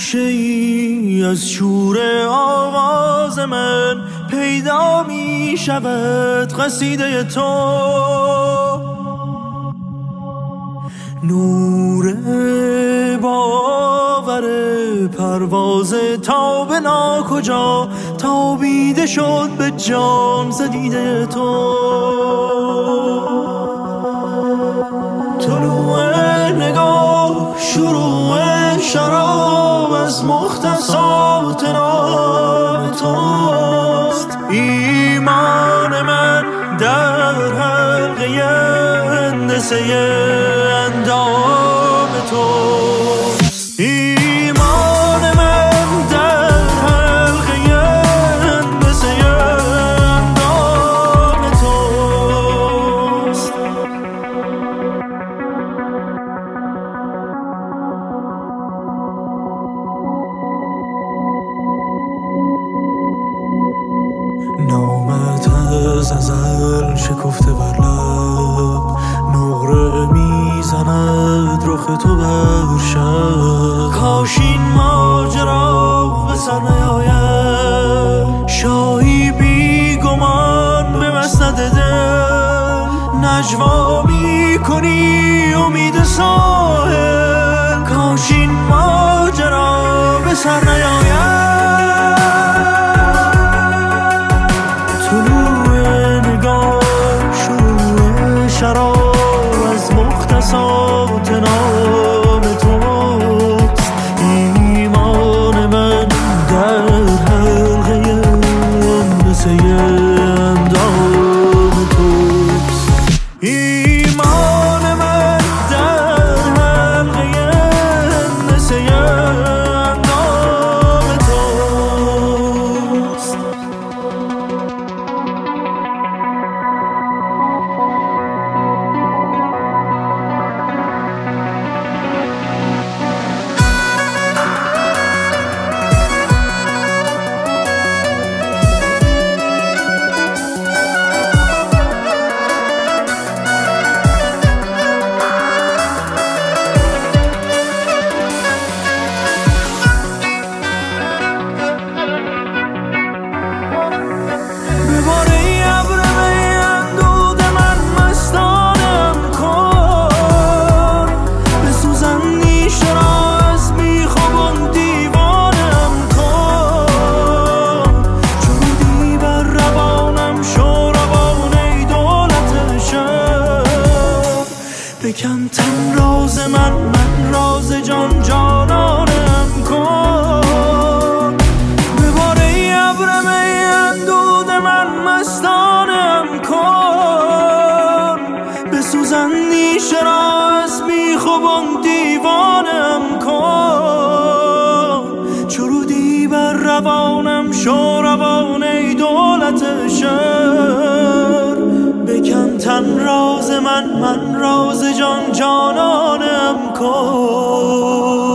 گوشه‌ای از شور آواز من پیدا می شود قصیده تو. نور باور پرواز تا به ناکجا تابیده شد به جان ز دیده تو. طلوع نگاه شروع شراب از مختصات نام توست. ایمان من در حلقه هندسه اندام توست. ایمان من در حلقه هندسه اندام توست. نامت از ازل شکفته بر لب، نقره میزند رخ تو بر شب. کاش این ماجرا به سر نیاید، شاهی بی گمان به مسند دل. نجوا میکنی امید ساحل، کاش این ماجرا به سر نیاید. شراب از مختصات نام توست. ایمان من در حلقه هندسه اندام توست. ایمان من در حلقه هندسه اندام توست. بکن تن راز من راز جان جانانم کن. بباره ابر می اندود من مستانم کن. بسوزن نیشه را از بیخوابان دیوانم کن. چرودی بر روانم شو روان ای دولت شهر. بکن تن راز من راز جان جانانم کن.